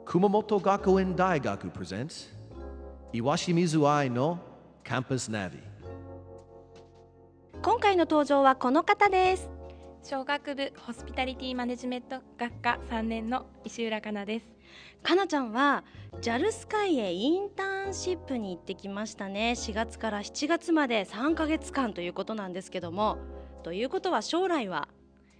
熊本学園大学 presents 岩清水愛の Campus Navi。 今回の登場はこの方です。 商学部ホスピタリティマネジメント学科3年の石浦かなです。 かなちゃんは JAL スカイへインターンシップに行ってきましたね。4月から7月まで3ヶ月間ということなんですけども、ということは将来は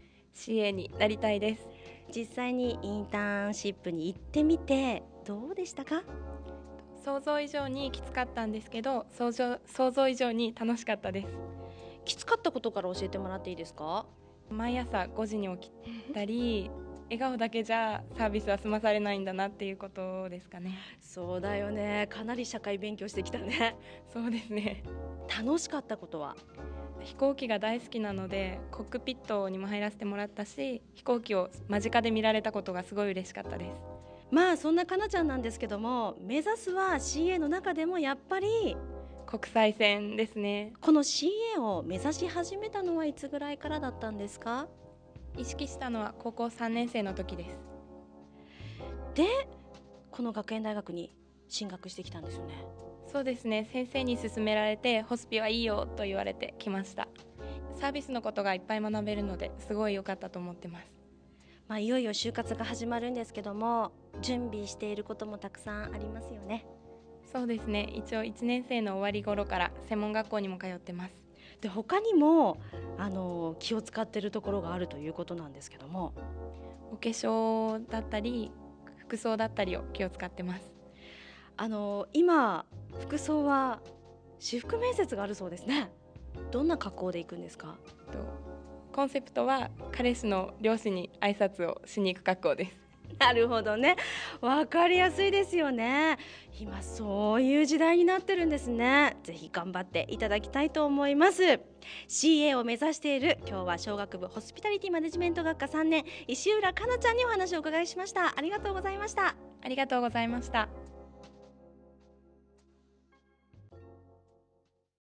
CA になりたいです。 実際にインターンシップに行ってみてどうでしたか？ 想像以上にきつかったんですけど、想像以上に楽しかったです。 きつかったことから教えてもらっていいですか？ 毎朝5時に起きたり笑顔だけじゃサービスは済まされないんだなっていうことですかね。 そうだよね、かなり社会勉強してきたね。 そうですね。 楽しかったことは？ 飛行機が大好きなのでコックピットにも入らせてもらったし、飛行機を間近で見られたことがすごい嬉しかったです。 まあそんなかなちゃんなんですけども、目指すは CA の中でもやっぱり国際線ですね。 この CA を目指し始めたのはいつぐらいからだったんですか？ 意識したのは高校3年生の時です。 でこの学園大学に進学してきたんですよね。 そうですね、先生に勧められてホスピはいいよと言われてきました。サービスのことがいっぱい学べるのですごい良かったと思ってます。 いよいよ就活が始まるんですけども、準備していることもたくさんありますよね。 そうですね、一応1年生の終わり頃から専門学校にも通ってます。 で他にも気を使っているところがあるということなんですけども、 お化粧だったり服装だったりを気を使ってます。 今服装は私服面接があるそうですね。どんな格好で行くんですか？ コンセプトは彼氏の両親に挨拶をしに行く格好です。 なるほどね、わかりやすいですよね。今そういう時代になってるんですね。ぜひ頑張っていただきたいと思います。 CA を目指している今日は商学部ホスピタリティマネジメント学科3年石浦かなちゃんにお話をお伺いしました。ありがとうございました。 ありがとうございました。